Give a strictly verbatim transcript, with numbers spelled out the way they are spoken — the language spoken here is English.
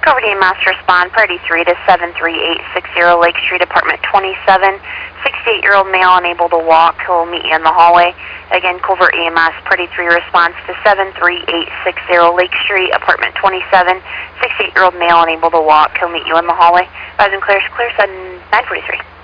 Covert E M S respond priority three to seven three eight six zero Lake Street, apartment twenty-seven. sixty-eight-year-old male unable to walk. He'll meet you in the hallway. Again, Covert E M S priority three response to seven three eight six zero Lake Street, apartment twenty-seven. sixty-eight-year-old male unable to walk. He'll meet you in the hallway. Rise and clear, clear, nine forty-three.